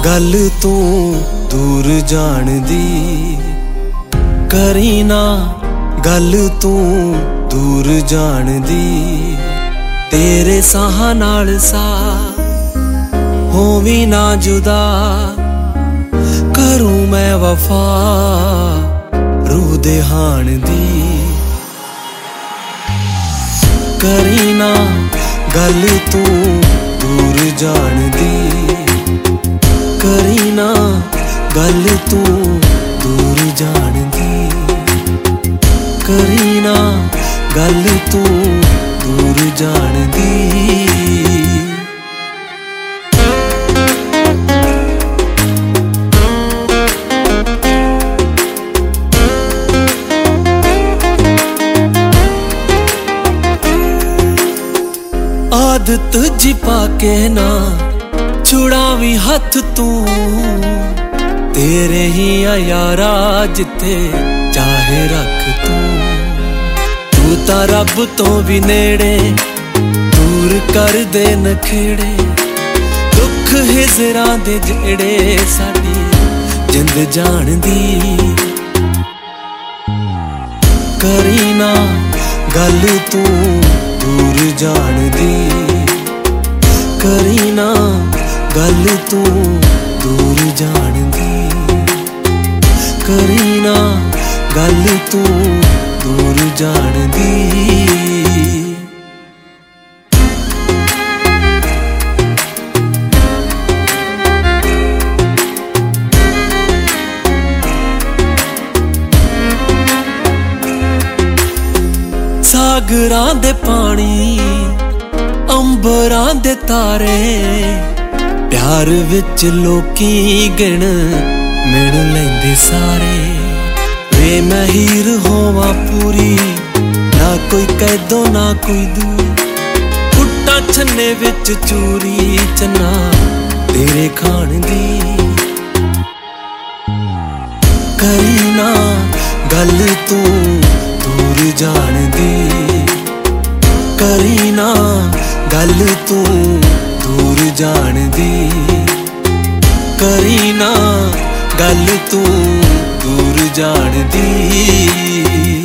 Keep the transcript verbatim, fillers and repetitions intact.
गल तू दूर जान दी, करी ना गल तू दूर जान दी। तेरे साह नाल सा होवी ना जुदा, करूं मैं वफा रूह दे हाण दी। करी ना गल तू दूर जान दी, करी ना गल तू दूर जान दी, करी ना गल तू दूर जान दी। आदत जी पाके ना छुड़ावी हथ तू, तेरे ही आ यारा जिथे चाहे रख तू। तू ता रब तो भी नेड़े, दूर कर दे नखेड़े, दुख हिजरा दे जेड़े साडी जिंद जान दी। करी ना गल तू दूर जान दी, करी ना गल तू दूर जान दी, करी ना गल तू दूर जान दी। सागरां दे पानी अंबरां दे तारे, प्यार विच लोकी गिण मिण लैंदे सारे। वे मैं हीर होवां पूरी, ना कोई कैदो ना कोई दूर, फुट्टां छन्ने विच चूरी चन्ना तेरे खान दी। करी ना गल तू दूर जान दी, करी ना गल तू दूर जान दी, करी ना गल तू दूर जान दी।